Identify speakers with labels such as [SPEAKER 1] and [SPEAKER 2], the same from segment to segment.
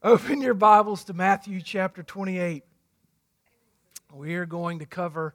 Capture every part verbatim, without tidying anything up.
[SPEAKER 1] Open your Bibles to Matthew chapter twenty-eight. We are going to cover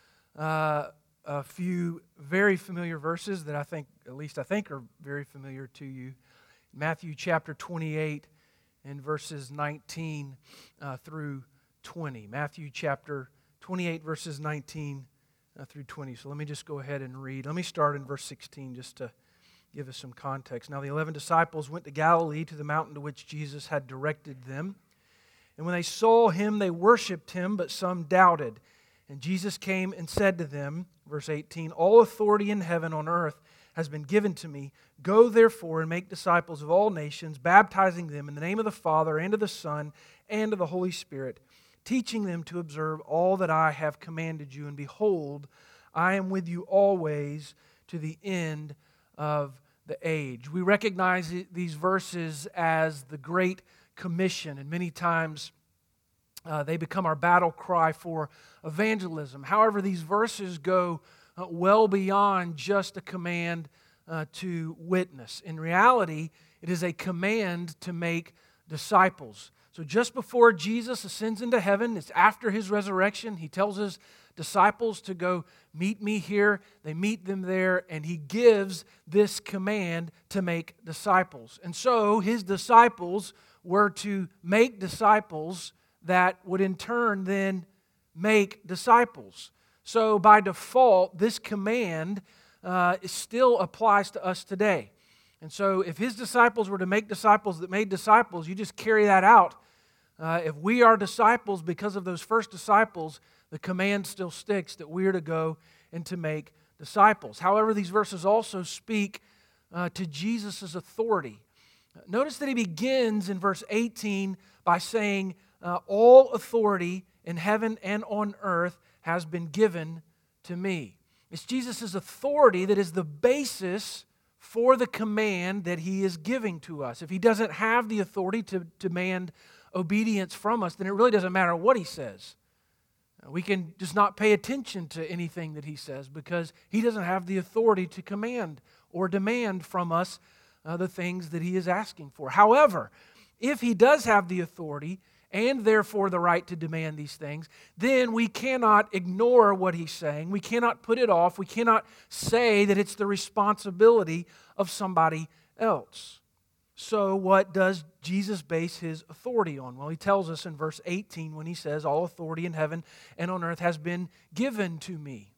[SPEAKER 1] uh, a few very familiar verses that I think, at least I think, are very familiar to you. Matthew chapter twenty-eight and verses nineteen uh, through twenty. Matthew chapter twenty-eight, verses nineteen uh, through twenty. So let me just go ahead and read. Let me start in verse sixteen just to give us some context. Now the eleven disciples went to Galilee, to the mountain to which Jesus had directed them. And when they saw him, they worshipped him, but some doubted. And Jesus came and said to them, verse eighteen, "All authority in heaven and on earth has been given to me. Go therefore and make disciples of all nations, baptizing them in the name of the Father and of the Son and of the Holy Spirit, teaching them to observe all that I have commanded you. And behold, I am with you always to the end of the age." We recognize these verses as the Great Commission, and many times uh, they become our battle cry for evangelism. However, these verses go uh, well beyond just a command uh, to witness. In reality, it is a command to make disciples. So just before Jesus ascends into heaven, it's after his resurrection, he tells his disciples to go meet me here. They meet them there, and he gives this command to make disciples. And so his disciples were to make disciples that would in turn then make disciples. So by default, this command uh, still applies to us today. And so if his disciples were to make disciples that made disciples, you just carry that out. Uh, if we are disciples because of those first disciples, the command still sticks that we are to go and to make disciples. However, these verses also speak uh, to Jesus' authority. Notice that he begins in verse eighteen by saying, uh, all authority in heaven and on earth has been given to me. It's Jesus' authority that is the basis for the command that he is giving to us. If he doesn't have the authority to demand obedience from us, then it really doesn't matter what he says. We can just not pay attention to anything that he says because he doesn't have the authority to command or demand from us uh, the things that he is asking for. However, if he does have the authority and therefore the right to demand these things, then we cannot ignore what he's saying. We cannot put it off. We cannot say that it's the responsibility of somebody else. So what does Jesus base his authority on? Well, he tells us in verse eighteen when he says, "All authority in heaven and on earth has been given to me."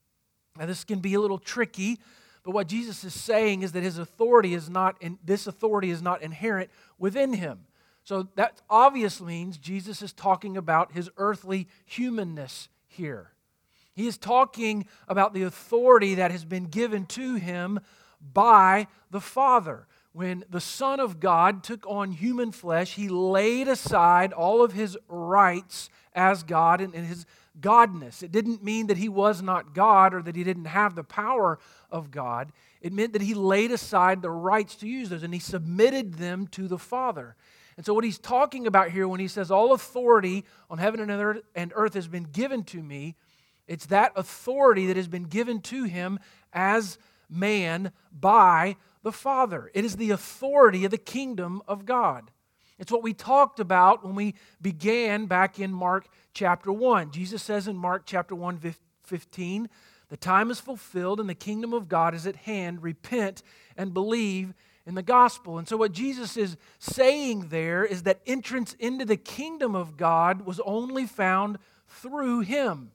[SPEAKER 1] Now this can be a little tricky, but what Jesus is saying is that his authority is not, in, this authority is not inherent within him. So that obviously means Jesus is talking about his earthly humanness here. He is talking about the authority that has been given to him by the Father. When the Son of God took on human flesh, he laid aside all of his rights as God and, and his godness. It didn't mean that he was not God or that he didn't have the power of God. It meant that he laid aside the rights to use those and he submitted them to the Father. And so what he's talking about here when he says all authority on heaven and earth, and earth has been given to me, it's that authority that has been given to him as man by the Father. It is the authority of the kingdom of God. It's what we talked about when we began back in Mark chapter one. Jesus says in Mark chapter one, fifteen, "The time is fulfilled and the kingdom of God is at hand. Repent and believe in the gospel." And so what Jesus is saying there is that entrance into the kingdom of God was only found through him.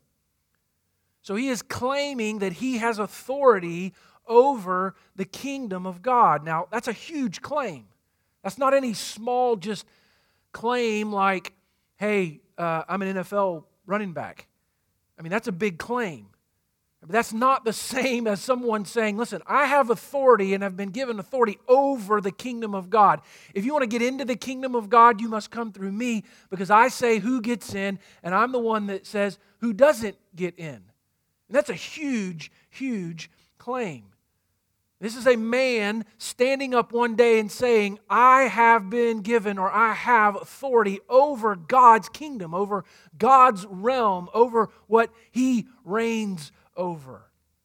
[SPEAKER 1] So he is claiming that he has authority over the kingdom of God. Now, that's a huge claim. That's not any small just claim like, hey, uh, I'm an N F L running back. I mean, that's a big claim. But that's not the same as someone saying, listen, I have authority and have been given authority over the kingdom of God. If you want to get into the kingdom of God, you must come through me because I say who gets in and I'm the one that says who doesn't get in. And that's a huge, huge claim. This is a man standing up one day and saying, I have been given or I have authority over God's kingdom, over God's realm, over what he reigns over.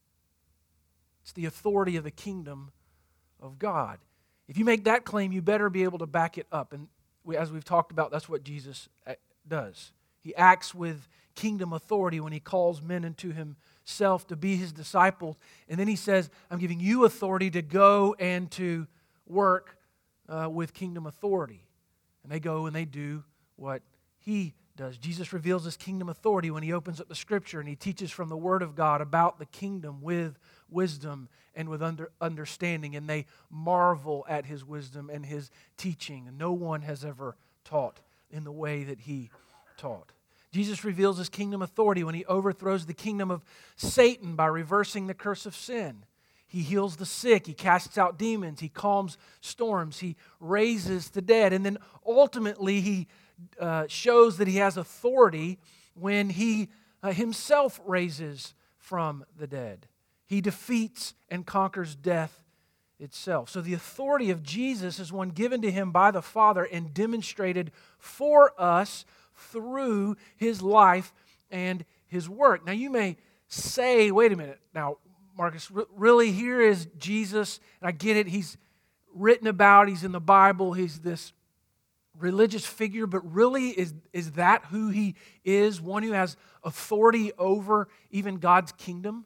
[SPEAKER 1] It's the authority of the kingdom of God. If you make that claim, you better be able to back it up. And we, as we've talked about, that's what Jesus does. He acts with kingdom authority when he calls men into himself to be his disciples. And then he says, I'm giving you authority to go and to work uh, with kingdom authority. And they go and they do what he does. Jesus reveals his kingdom authority when he opens up the Scripture and he teaches from the Word of God about the kingdom with wisdom and with under, understanding. And they marvel at his wisdom and his teaching. And no one has ever taught in the way that he taught. Jesus reveals his kingdom authority when he overthrows the kingdom of Satan by reversing the curse of sin. He heals the sick. He casts out demons. He calms storms. He raises the dead. And then ultimately he uh, shows that he has authority when he uh, himself raises from the dead. He defeats and conquers death itself. So the authority of Jesus is one given to him by the Father and demonstrated for us through his life and his work. Now you may say, wait a minute, now Marcus, really here is Jesus, and I get it, he's written about, he's in the Bible, he's this religious figure, but really is, is that who he is, one who has authority over even God's kingdom?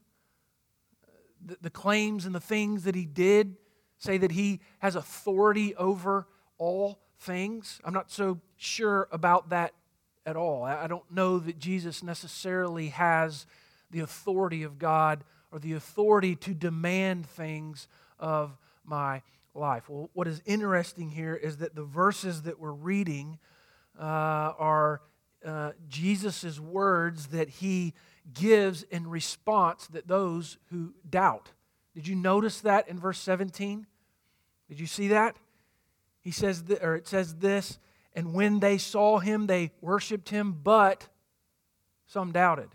[SPEAKER 1] The, the claims and the things that he did say that he has authority over all things. I'm not so sure about that at all. I don't know that Jesus necessarily has the authority of God or the authority to demand things of my life. Well, what is interesting here is that the verses that we're reading uh, are uh, Jesus' words that he gives in response that those who doubt. Did you notice that in verse seventeen? Did you see that? He says, th- or it says this, and when they saw him, they worshiped him, but some doubted.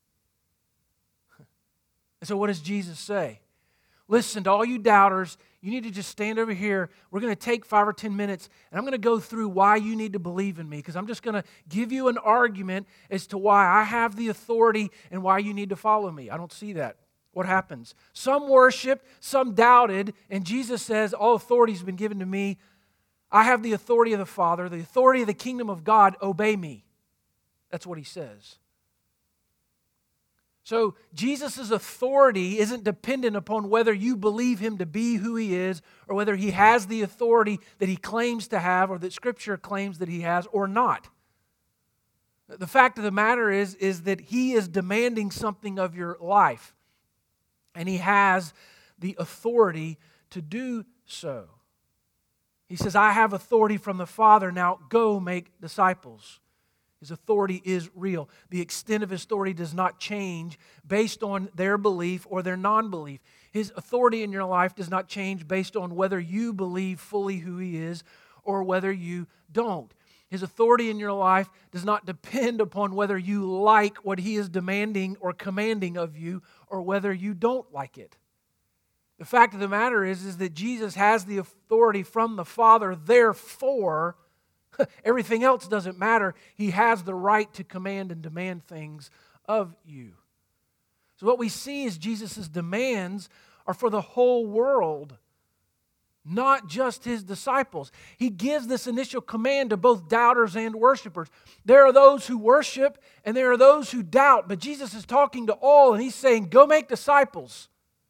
[SPEAKER 1] And so what does Jesus say? Listen, to all you doubters, you need to just stand over here. We're going to take five or ten minutes, and I'm going to go through why you need to believe in me, because I'm just going to give you an argument as to why I have the authority and why you need to follow me. I don't see that. What happens? Some worshiped, some doubted, and Jesus says, all authority has been given to me. I have the authority of the Father, the authority of the kingdom of God. Obey me. That's what he says. So Jesus' authority isn't dependent upon whether you believe him to be who he is or whether he has the authority that he claims to have or that Scripture claims that he has or not. The fact of the matter is, is that he is demanding something of your life, and he has the authority to do so. He says, I have authority from the Father, now go make disciples. His authority is real. The extent of his authority does not change based on their belief or their non-belief. His authority in your life does not change based on whether you believe fully who he is or whether you don't. His authority in your life does not depend upon whether you like what he is demanding or commanding of you or whether you don't like it. The fact of the matter is, is that Jesus has the authority from the Father, therefore everything else doesn't matter. He has the right to command and demand things of you. So what we see is Jesus' demands are for the whole world, not just his disciples. He gives this initial command to both doubters and worshipers. There are those who worship and there are those who doubt, but Jesus is talking to all and he's saying, go make disciples.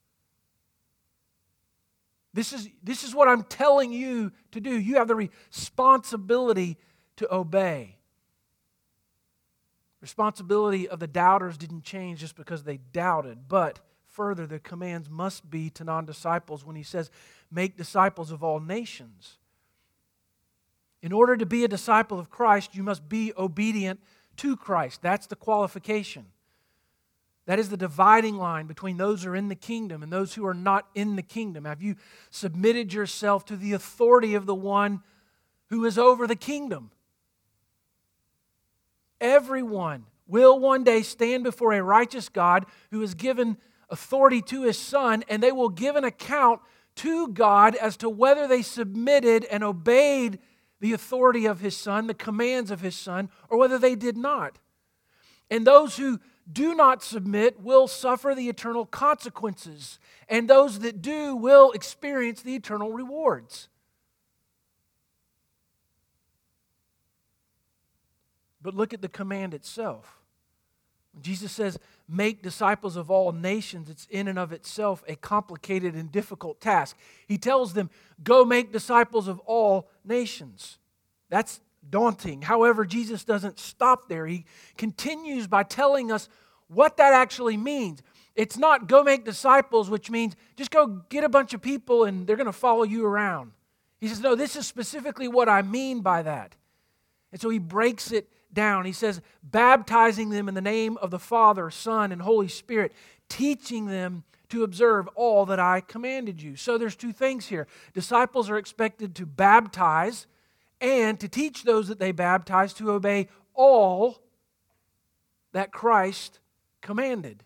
[SPEAKER 1] This is, this is what I'm telling you to do. You have the responsibility to obey. Responsibility of the doubters didn't change just because they doubted, but further, the commands must be to non-disciples when he says, make disciples of all nations. In order to be a disciple of Christ, you must be obedient to Christ. That's the qualification. That is the dividing line between those who are in the kingdom and those who are not in the kingdom. Have you submitted yourself to the authority of the one who is over the kingdom? Everyone will one day stand before a righteous God who has given authority to his Son, and they will give an account to God as to whether they submitted and obeyed the authority of his Son, the commands of his Son, or whether they did not. And those who do not submit will suffer the eternal consequences, and those that do will experience the eternal rewards. But look at the command itself. When Jesus says, make disciples of all nations, it's in and of itself a complicated and difficult task. He tells them, go make disciples of all nations. That's daunting. However, Jesus doesn't stop there. He continues by telling us what that actually means. It's not go make disciples, which means just go get a bunch of people and they're going to follow you around. He says, no, this is specifically what I mean by that. And so he breaks it down. He says, baptizing them in the name of the Father, Son, and Holy Spirit, teaching them to observe all that I commanded you. So there's two things here. Disciples are expected to baptize and to teach those that they baptize to obey all that Christ commanded.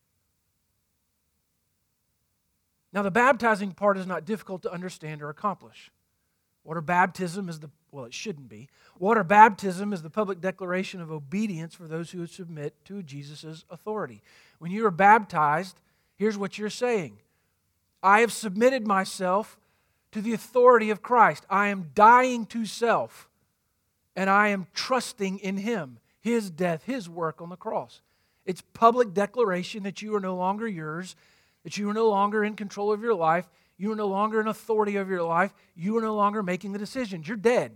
[SPEAKER 1] Now, the baptizing part is not difficult to understand or accomplish. Water baptism is the, well, it shouldn't be. Water baptism is the public declaration of obedience for those who submit to Jesus' authority. When you are baptized, here's what you're saying. I have submitted myself to the authority of Christ. I am dying to self, and I am trusting in Him, His death, His work on the cross. It's public declaration that you are no longer yours, that you are no longer in control of your life, you are no longer in authority of your life, you are no longer making the decisions. You're dead.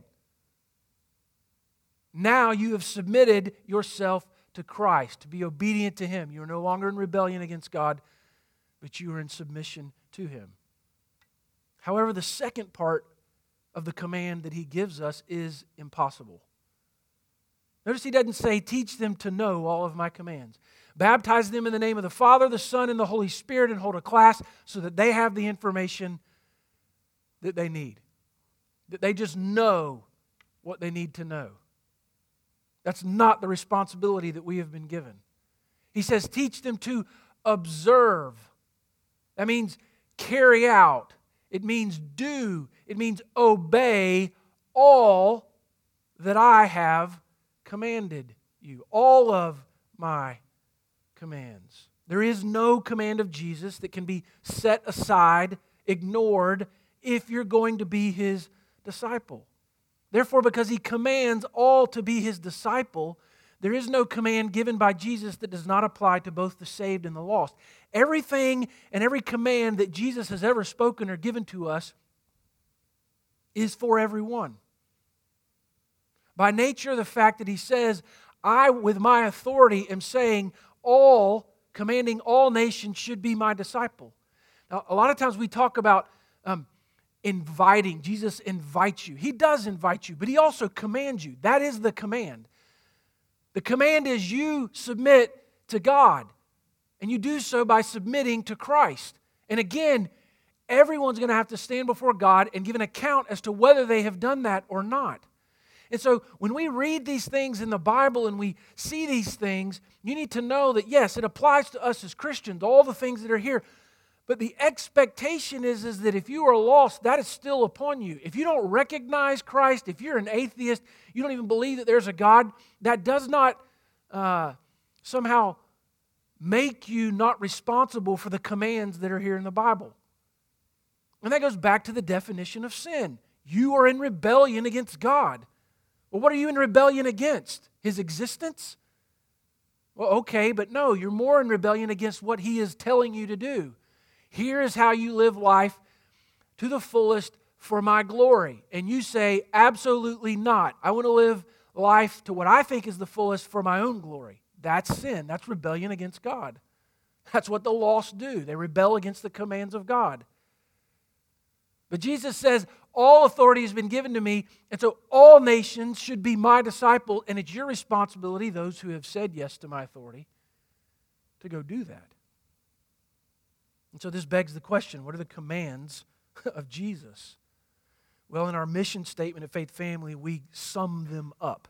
[SPEAKER 1] Now you have submitted yourself to Christ, to be obedient to Him. You are no longer in rebellion against God, but you are in submission to Him. However, the second part of the command that He gives us is impossible. Notice He doesn't say, teach them to know all of my commands. Baptize them in the name of the Father, the Son, and the Holy Spirit, and hold a class so that they have the information that they need. That they just know what they need to know. That's not the responsibility that we have been given. He says, teach them to observe. That means carry out. It means do. It means obey all that I have commanded you. All of my commands. There is no command of Jesus that can be set aside, ignored, if you're going to be His disciple. Therefore, because He commands all to be His disciple, there is no command given by Jesus that does not apply to both the saved and the lost. Everything and every command that Jesus has ever spoken or given to us is for everyone. By nature of the fact that He says, I, with my authority, am saying all, commanding all nations should be my disciple. Now, a lot of times we talk about um, inviting. Jesus invites you. He does invite you, but He also commands you. That is the command. The command is you submit to God, and you do so by submitting to Christ. And again, everyone's going to have to stand before God and give an account as to whether they have done that or not. And so when we read these things in the Bible and we see these things, you need to know that, yes, it applies to us as Christians, all the things that are here. But the expectation is, is that if you are lost, that is still upon you. If you don't recognize Christ, if you're an atheist, you don't even believe that there's a God, that does not uh, somehow make you not responsible for the commands that are here in the Bible. And that goes back to the definition of sin. You are in rebellion against God. Well, what are you in rebellion against? His existence? Well, okay, but no, you're more in rebellion against what He is telling you to do. Here is how you live life to the fullest for my glory. And you say, absolutely not. I want to live life to what I think is the fullest for my own glory. That's sin. That's rebellion against God. That's what the lost do. They rebel against the commands of God. But Jesus says, all authority has been given to me, and so all nations should be my disciple, and it's your responsibility, those who have said yes to my authority, to go do that. And so this begs the question, what are the commands of Jesus? Well, in our mission statement at Faith Family, we sum them up.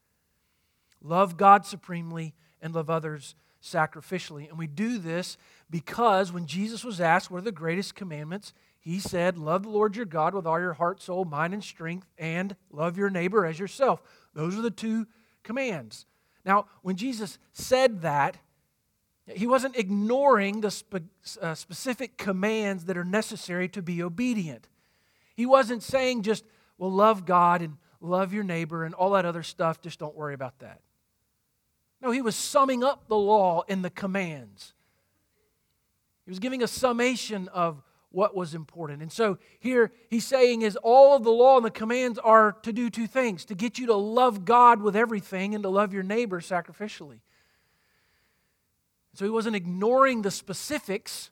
[SPEAKER 1] Love God supremely and love others sacrificially. And we do this because when Jesus was asked what are the greatest commandments, He said, love the Lord your God with all your heart, soul, mind, and strength, and love your neighbor as yourself. Those are the two commands. Now, when Jesus said that, He wasn't ignoring the spe- uh, specific commands that are necessary to be obedient. He wasn't saying just, well, love God and love your neighbor, and all that other stuff. Just don't worry about that. No, he was summing up the law in the commands. He was giving a summation of what was important. And so here he's saying is all of the law and the commands are to do two things: to get you to love God with everything and to love your neighbor sacrificially. So he wasn't ignoring the specifics,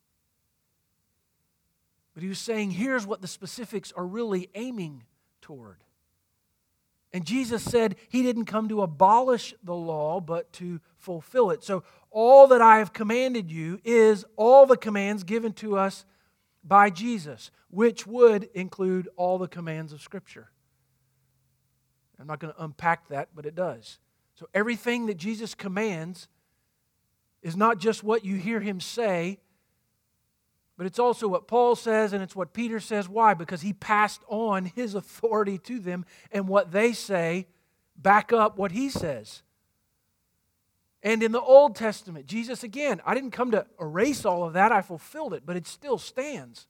[SPEAKER 1] but he was saying here's what the specifics are really aiming toward. And Jesus said he didn't come to abolish the law, but to fulfill it. So all that I have commanded you is all the commands given to us by Jesus, which would include all the commands of Scripture. I'm not going to unpack that, but it does. So everything that Jesus commands is not just what you hear him say, but it's also what Paul says and it's what Peter says. Why? Because he passed on his authority to them, and what they say back up what he says. And in the Old Testament, Jesus, again, I didn't come to erase all of that, I fulfilled it, but it still stands.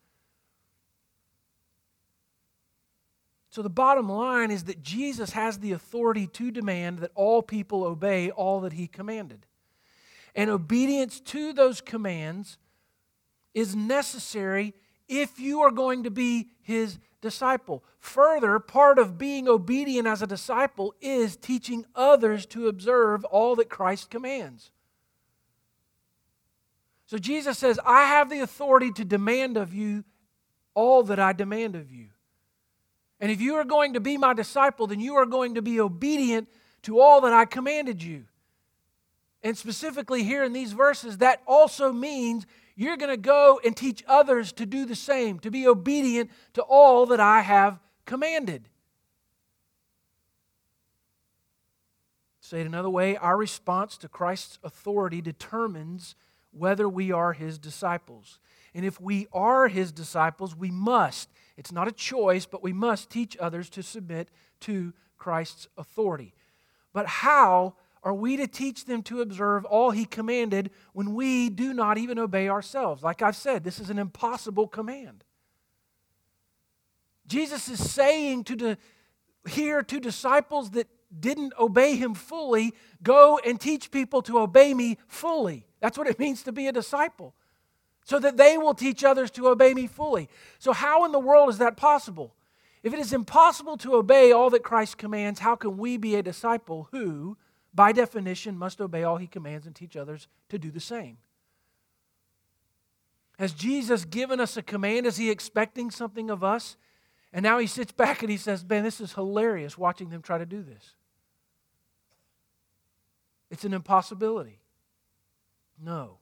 [SPEAKER 1] So the bottom line is that Jesus has the authority to demand that all people obey all that he commanded. And obedience to those commands is necessary if you are going to be his disciple. Further, part of being obedient as a disciple is teaching others to observe all that Christ commands. So Jesus says, I have the authority to demand of you all that I demand of you. And if you are going to be my disciple, then you are going to be obedient to all that I commanded you. And specifically here in these verses, that also means you're going to go and teach others to do the same, to be obedient to all that I have commanded. Say it another way, our response to Christ's authority determines whether we are his disciples. And if we are his disciples, we must, it's not a choice, but we must teach others to submit to Christ's authority. But how are we to teach them to observe all he commanded when we do not even obey ourselves? Like I've said, this is an impossible command. Jesus is saying to the, here to disciples that didn't obey him fully, go and teach people to obey me fully. That's what it means to be a disciple. So that they will teach others to obey me fully. So how in the world is that possible? If it is impossible to obey all that Christ commands, how can we be a disciple who, by definition, must obey all he commands and teach others to do the same? Has Jesus given us a command? Is he expecting something of us? And now he sits back and he says, man, this is hilarious watching them try to do this. It's an impossibility. No.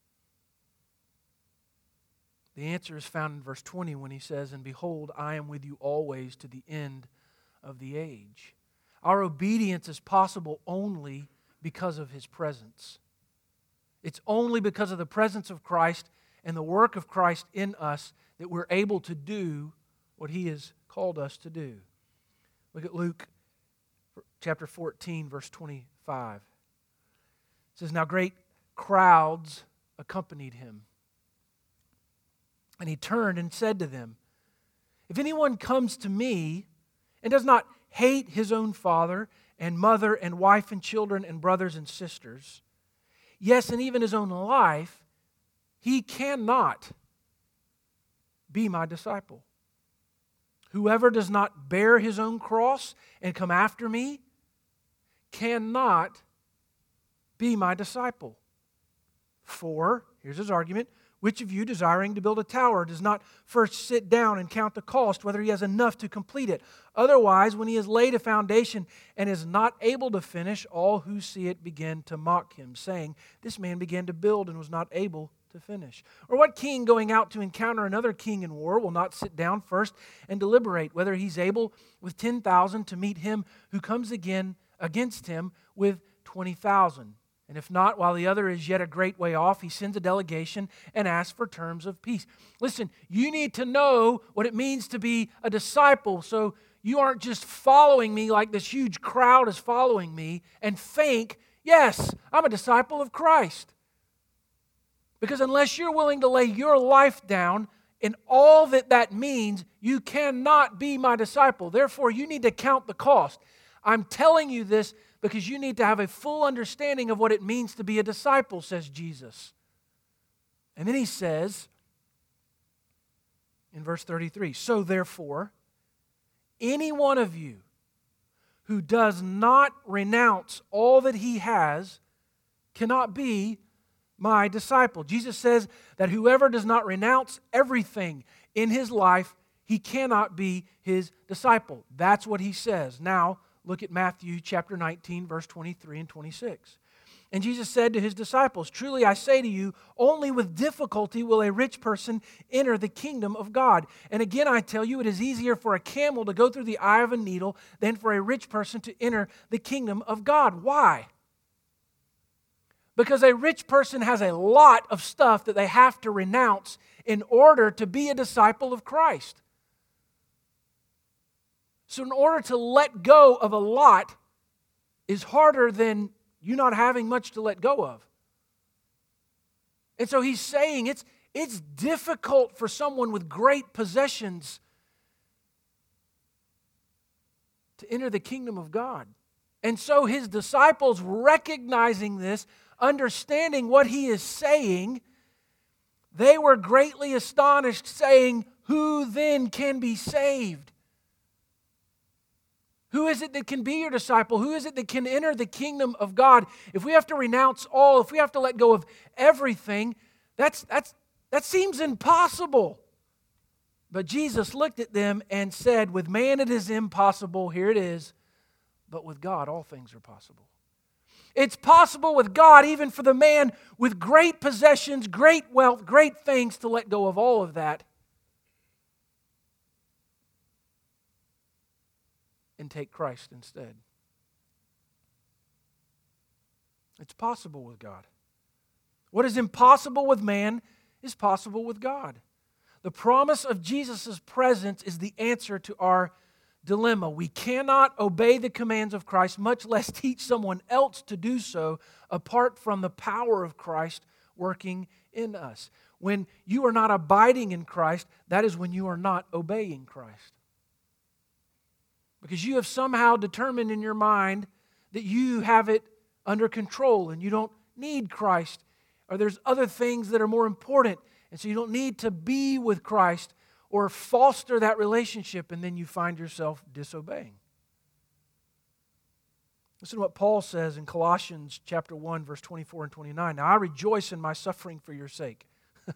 [SPEAKER 1] The answer is found in verse twenty when he says, and behold, I am with you always to the end of the age. Our obedience is possible only because of his presence. It's only because of the presence of Christ and the work of Christ in us that we're able to do what he has called us to do. Look at Luke chapter fourteen, verse twenty-five. It says, now great crowds accompanied him. And he turned and said to them, if anyone comes to me and does not hate his own father and mother and wife and children and brothers and sisters, yes, and even his own life, he cannot be my disciple. Whoever does not bear his own cross and come after me cannot be my disciple. For, here's his argument, which of you, desiring to build a tower, does not first sit down and count the cost, whether he has enough to complete it? Otherwise, when he has laid a foundation and is not able to finish, all who see it begin to mock him, saying, this man began to build and was not able to finish. Or what king going out to encounter another king in war will not sit down first and deliberate whether he's able with ten thousand to meet him who comes again against him with twenty thousand? And if not, while the other is yet a great way off, he sends a delegation and asks for terms of peace. Listen, you need to know what it means to be a disciple, so you aren't just following me like this huge crowd is following me and think, yes, I'm a disciple of Christ. Because unless you're willing to lay your life down and all that that means, you cannot be my disciple. Therefore, you need to count the cost. I'm telling you this because you need to have a full understanding of what it means to be a disciple, says Jesus. And then he says in verse thirty-three, so therefore, any one of you who does not renounce all that he has cannot be my disciple. Jesus says that whoever does not renounce everything in his life, he cannot be his disciple. That's what he says. Now, look at Matthew chapter nineteen, verse twenty-three and twenty-six. And Jesus said to his disciples, truly I say to you, only with difficulty will a rich person enter the kingdom of God. And again I tell you, it is easier for a camel to go through the eye of a needle than for a rich person to enter the kingdom of God. Why? Because a rich person has a lot of stuff that they have to renounce in order to be a disciple of Christ. So in order to let go of a lot is harder than you not having much to let go of. And so he's saying it's, it's difficult for someone with great possessions to enter the kingdom of God. And so his disciples, recognizing this, understanding what he is saying, they were greatly astonished, saying, who then can be saved? Who is it that can be your disciple? Who is it that can enter the kingdom of God? If we have to renounce all, if we have to let go of everything, that's, that's, that seems impossible. But Jesus looked at them and said, with man it is impossible, here it is, but with God all things are possible. It's possible with God, even for the man with great possessions, great wealth, great things, to let go of all of that and take Christ instead. It's possible with God. What is impossible with man is possible with God. The promise of Jesus' presence is the answer to our dilemma. We cannot obey the commands of Christ, much less teach someone else to do so, apart from the power of Christ working in us. When you are not abiding in Christ, that is when you are not obeying Christ. Because you have somehow determined in your mind that you have it under control and you don't need Christ, or there's other things that are more important, and so you don't need to be with Christ or foster that relationship, and then you find yourself disobeying. Listen to what Paul says in Colossians chapter one, verse twenty-four and twenty-nine. Now I rejoice in my suffering for your sake.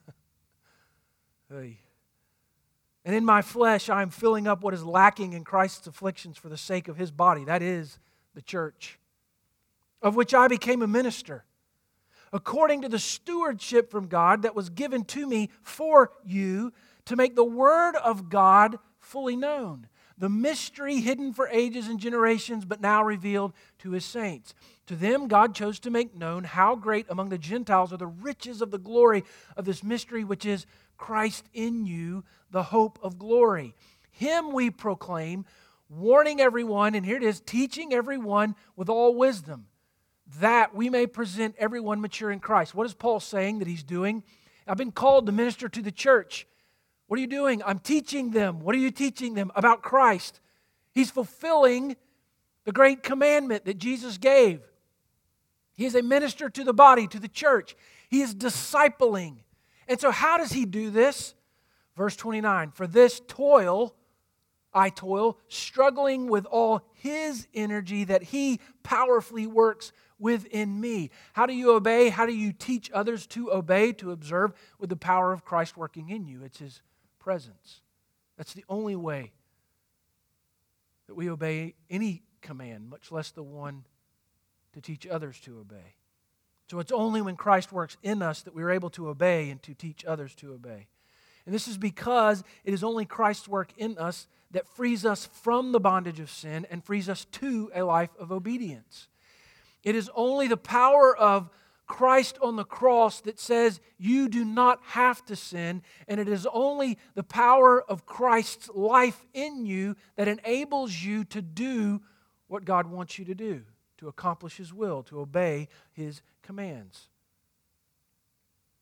[SPEAKER 1] Hey. And in my flesh I am filling up what is lacking in Christ's afflictions for the sake of His body, that is, the church, of which I became a minister, according to the stewardship from God that was given to me for you, to make the Word of God fully known, the mystery hidden for ages and generations, but now revealed to His saints. To them God chose to make known how great among the Gentiles are the riches of the glory of this mystery, which is Christ in you, the hope of glory. Him we proclaim, warning everyone, and here it is, teaching everyone with all wisdom, that we may present everyone mature in Christ. What is Paul saying that he's doing? I've been called to minister to the church. What are you doing? I'm teaching them. What are you teaching them? About Christ. He's fulfilling the great commandment that Jesus gave. He is a minister to the body, to the church. He is discipling. And so how does he do this? Verse twenty-nine, for this toil, I toil, struggling with all His energy that He powerfully works within me. How do you obey? How do you teach others to obey, to observe? With the power of Christ working in you. It's His presence. That's the only way that we obey any command, much less the one to teach others to obey. So it's only when Christ works in us that we're able to obey and to teach others to obey. And this is because it is only Christ's work in us that frees us from the bondage of sin and frees us to a life of obedience. It is only the power of Christ on the cross that says you do not have to sin, and it is only the power of Christ's life in you that enables you to do what God wants you to do, to accomplish His will, to obey His commands.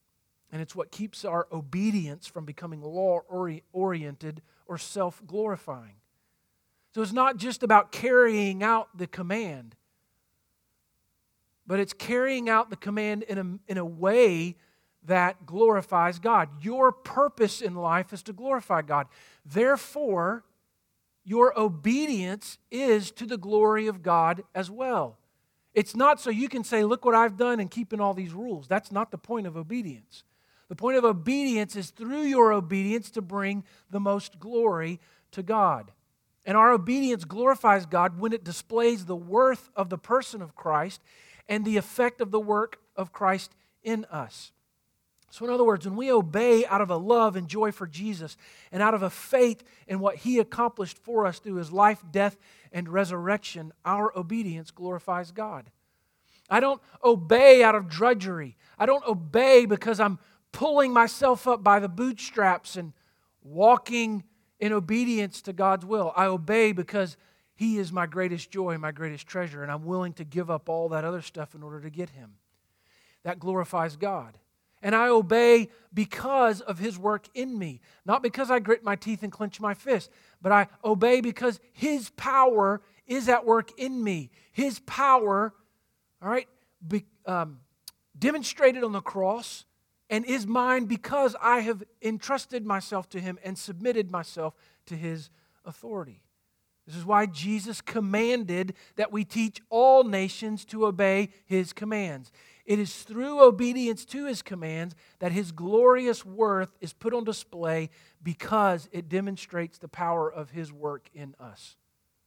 [SPEAKER 1] And it's what keeps our obedience from becoming law-oriented or self-glorifying. So it's not just about carrying out the command, but it's carrying out the command in a, in a way that glorifies God. Your purpose in life is to glorify God. Therefore, your obedience is to the glory of God as well. It's not so you can say, look what I've done in keeping all these rules. That's not the point of obedience. The point of obedience is through your obedience to bring the most glory to God. And our obedience glorifies God when it displays the worth of the person of Christ and the effect of the work of Christ in us. So in other words, when we obey out of a love and joy for Jesus and out of a faith in what He accomplished for us through His life, death, and resurrection, our obedience glorifies God. I don't obey out of drudgery. I don't obey because I'm pulling myself up by the bootstraps and walking in obedience to God's will. I obey because He is my greatest joy, my greatest treasure, and I'm willing to give up all that other stuff in order to get Him. That glorifies God. And I obey because of His work in me. Not because I grit my teeth and clench my fist, but I obey because His power is at work in me. His power, all right, be, um, demonstrated on the cross and is mine because I have entrusted myself to Him and submitted myself to His authority. This is why Jesus commanded that we teach all nations to obey His commands. It is through obedience to His commands that His glorious worth is put on display because it demonstrates the power of His work in us.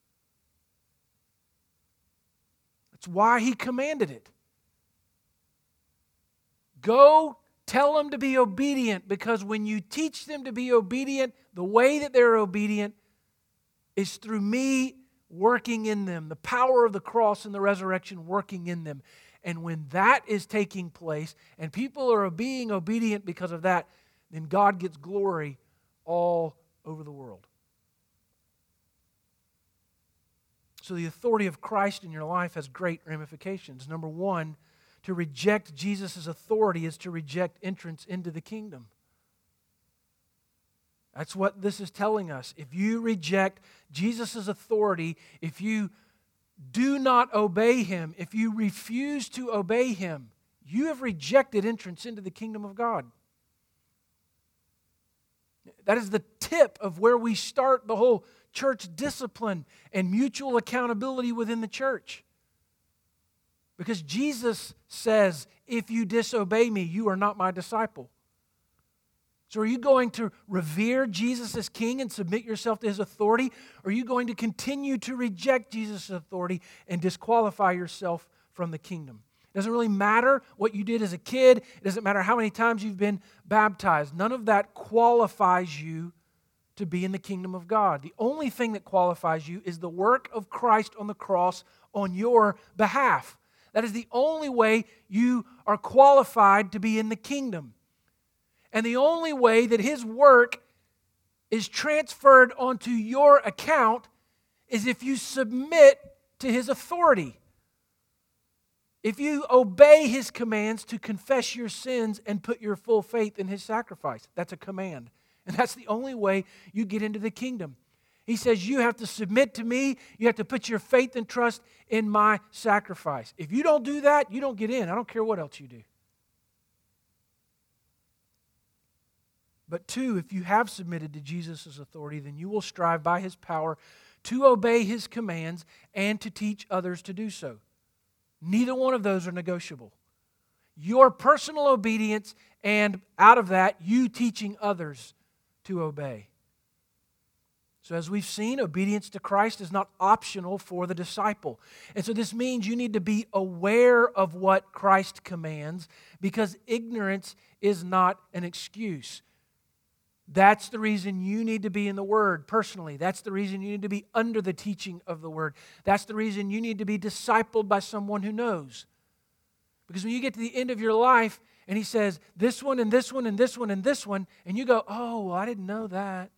[SPEAKER 1] That's why He commanded it. Go tell them to be obedient, because when you teach them to be obedient, the way that they're obedient is through me working in them, the power of the cross and the resurrection working in them. And when that is taking place and people are being obedient because of that, then God gets glory all over the world. So the authority of Christ in your life has great ramifications. Number one, to reject Jesus' authority is to reject entrance into the kingdom. That's what this is telling us. If you reject Jesus' authority, if you do not obey Him, if you refuse to obey Him, you have rejected entrance into the kingdom of God. That is the tip of where we start the whole church discipline and mutual accountability within the church. Because Jesus says, if you disobey me, you are not my disciple. So are you going to revere Jesus as King and submit yourself to His authority? Or are you going to continue to reject Jesus' authority and disqualify yourself from the kingdom? It doesn't really matter what you did as a kid. It doesn't matter how many times you've been baptized. None of that qualifies you to be in the kingdom of God. The only thing that qualifies you is the work of Christ on the cross on your behalf. That is the only way you are qualified to be in the kingdom. And the only way that His work is transferred onto your account is if you submit to His authority. If you obey His commands to confess your sins and put your full faith in His sacrifice. That's a command. And that's the only way you get into the kingdom. He says you have to submit to me. You have to put your faith and trust in my sacrifice. If you don't do that, you don't get in. I don't care what else you do. But two, if you have submitted to Jesus' authority, then you will strive by His power to obey His commands and to teach others to do so. Neither one of those are negotiable. Your personal obedience and out of that, you teaching others to obey. So as we've seen, obedience to Christ is not optional for the disciple. And so this means you need to be aware of what Christ commands, because ignorance is not an excuse. That's the reason you need to be in the Word personally. That's the reason you need to be under the teaching of the Word. That's the reason you need to be discipled by someone who knows. Because when you get to the end of your life and He says, this one and this one and this one and this one, and you go, oh, well, I didn't know that.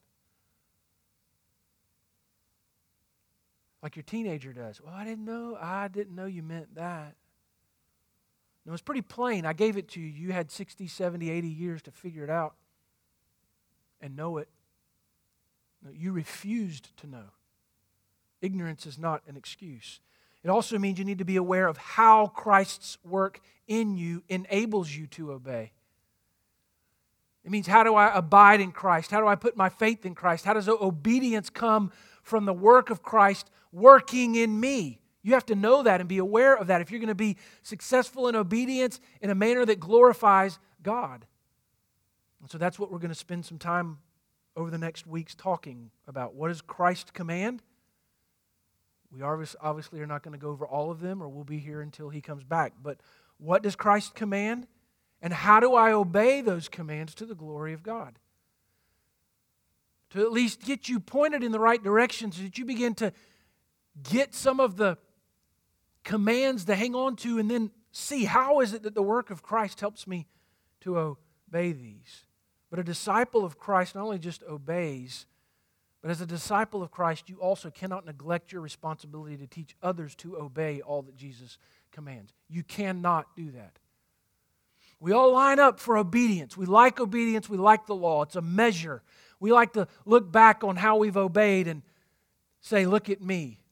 [SPEAKER 1] Like your teenager does. Well, I didn't know. I didn't know you meant that. No, it's pretty plain. I gave it to you. You had sixty, seventy, eighty years to figure it out and know it. No, you refused to know. Ignorance is not an excuse. It also means you need to be aware of how Christ's work in you enables you to obey. It means, how do I abide in Christ? How do I put my faith in Christ? How does obedience come from the work of Christ working in me? You have to know that and be aware of that if you're going to be successful in obedience in a manner that glorifies God. And so that's what we're going to spend some time over the next weeks talking about. What does Christ command? We obviously are not going to go over all of them, or we'll be here until He comes back. But what does Christ command? And how do I obey those commands to the glory of God? To at least get you pointed in the right direction so that you begin to get some of the commands to hang on to and then see how is it that the work of Christ helps me to obey these. But a disciple of Christ not only just obeys, but as a disciple of Christ, you also cannot neglect your responsibility to teach others to obey all that Jesus commands. You cannot do that. We all line up for obedience. We like obedience. We like the law. It's a measure. We like to look back on how we've obeyed and say, look at me.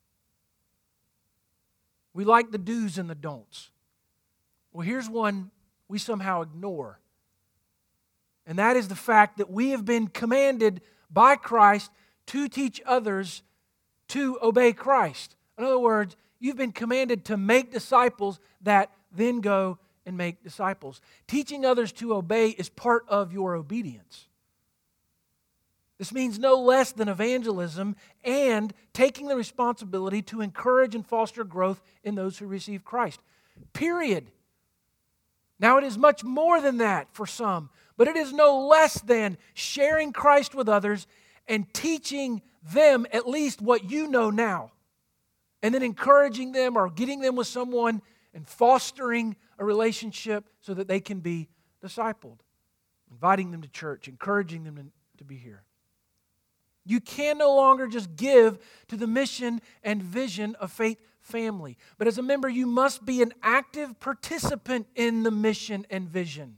[SPEAKER 1] We like the do's and the don'ts. Well, here's one we somehow ignore. And that is the fact that we have been commanded by Christ to teach others to obey Christ. In other words, you've been commanded to make disciples that then go and make disciples. Teaching others to obey is part of your obedience. This means no less than evangelism and taking the responsibility to encourage and foster growth in those who receive Christ. Period. Now, it is much more than that for some, but it is no less than sharing Christ with others and teaching them at least what you know now, and then encouraging them or getting them with someone and fostering a relationship so that they can be discipled, inviting them to church, encouraging them to be here. You can no longer just give to the mission and vision of Faith Family. But as a member, you must be an active participant in the mission and vision.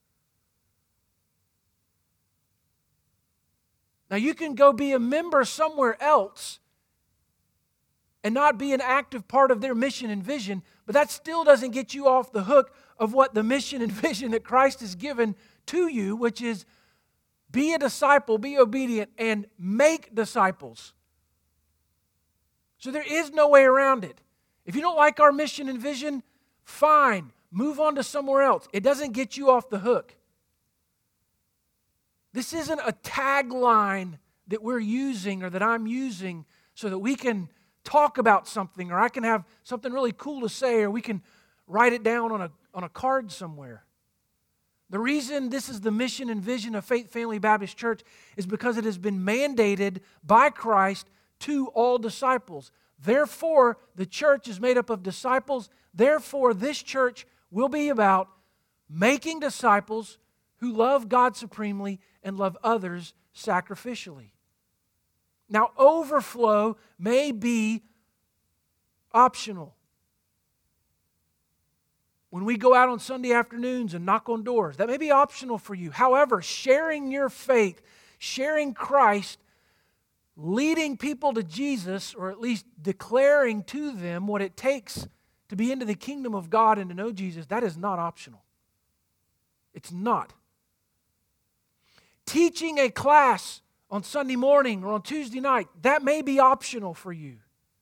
[SPEAKER 1] Now, you can go be a member somewhere else and not be an active part of their mission and vision, but that still doesn't get you off the hook of what the mission and vision that Christ has given to you, which is be a disciple, be obedient, and make disciples. So there is no way around it. If you don't like our mission and vision, fine, move on to somewhere else. It doesn't get you off the hook. This isn't a tagline that we're using or that I'm using so that we can talk about something, or I can have something really cool to say, or we can write it down on a, on a card somewhere. The reason this is the mission and vision of Faith Family Baptist Church is because it has been mandated by Christ to all disciples. Therefore, the church is made up of disciples. Therefore, this church will be about making disciples who love God supremely and love others sacrificially. Now, overflow may be optional. When we go out on Sunday afternoons and knock on doors, that may be optional for you. However, sharing your faith, sharing Christ, leading people to Jesus, or at least declaring to them what it takes to be into the kingdom of God and to know Jesus, that is not optional. It's not. Teaching a class on Sunday morning or on Tuesday night, that may be optional for you.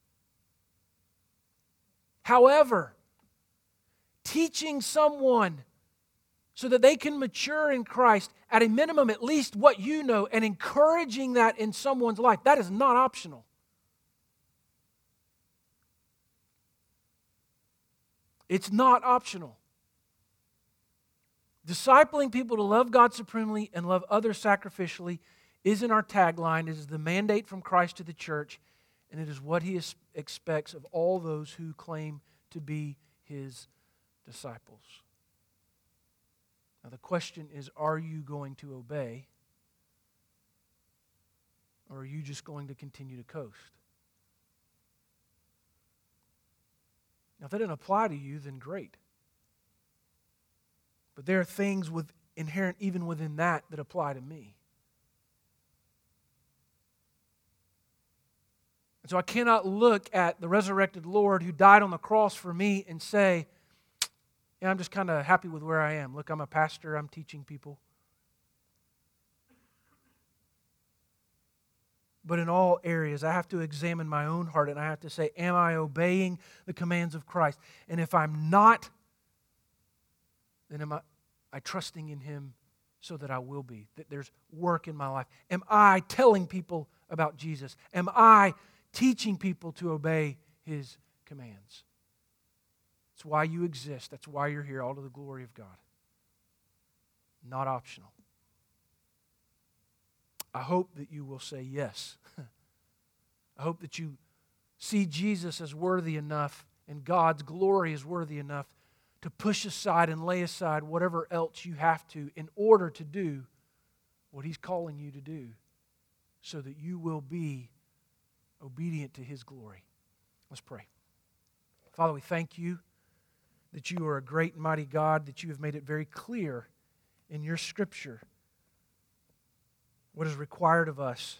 [SPEAKER 1] However, teaching someone so that they can mature in Christ, at a minimum, at least what you know, and encouraging that in someone's life, that is not optional. It's not optional. Discipling people to love God supremely and love others sacrificially isn't our tagline. It is the mandate from Christ to the church, and it is what He is, expects of all those who claim to be His disciples. Now the question is, are you going to obey, or are you just going to continue to coast? Now if that doesn't apply to you, then great. But there are things with inherent even within that that apply to me. And so I cannot look at the resurrected Lord who died on the cross for me and say, yeah, I'm just kind of happy with where I am. Look, I'm a pastor, I'm teaching people. But in all areas, I have to examine my own heart and I have to say, am I obeying the commands of Christ? And if I'm not, then am I, I trusting in Him so that I will be, that there's work in my life? Am I telling people about Jesus? Am I teaching people to obey His commands? That's why you exist. That's why you're here, all to the glory of God. Not optional. I hope that you will say yes. I hope that you see Jesus as worthy enough and God's glory as worthy enough to push aside and lay aside whatever else you have to in order to do what He's calling you to do so that you will be obedient to His glory. Let's pray. Father, we thank You that You are a great and mighty God, that You have made it very clear in Your Scripture what is required of us.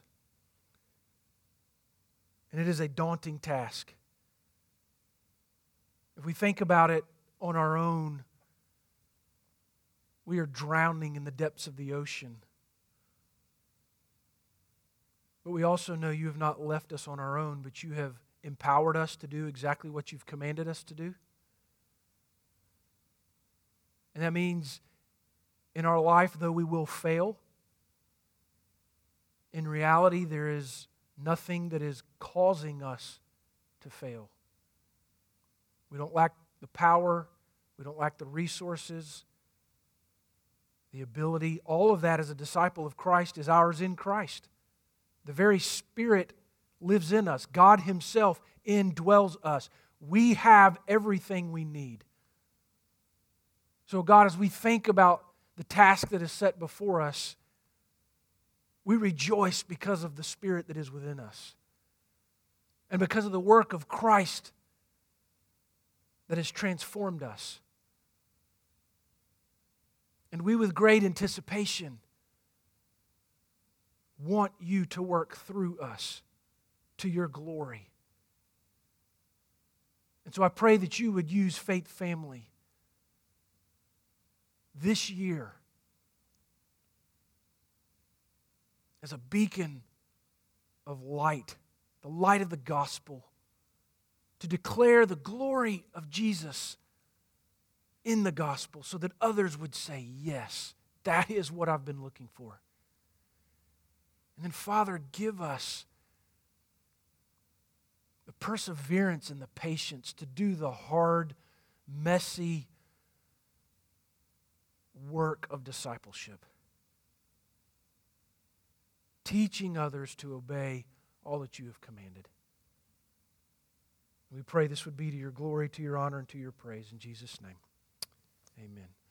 [SPEAKER 1] And it is a daunting task. If we think about it on our own, we are drowning in the depths of the ocean. But we also know You have not left us on our own, but You have empowered us to do exactly what You've commanded us to do. And that means in our life, though we will fail, in reality, there is nothing that is causing us to fail. We don't lack the power. We don't lack the resources, the ability. All of that as a disciple of Christ is ours in Christ. The very Spirit lives in us. God Himself indwells us. We have everything we need. So God, as we think about the task that is set before us, we rejoice because of the Spirit that is within us and because of the work of Christ that has transformed us. And we, with great anticipation, want You to work through us to Your glory. And so I pray that You would use Faith Family this year as a beacon of light, the light of the gospel, to declare the glory of Jesus in the gospel so that others would say, yes, that is what I've been looking for. And then, Father, give us the perseverance and the patience to do the hard, messy work of discipleship. Teaching others to obey all that You have commanded. We pray this would be to Your glory, to Your honor, and to Your praise. In Jesus' name, amen.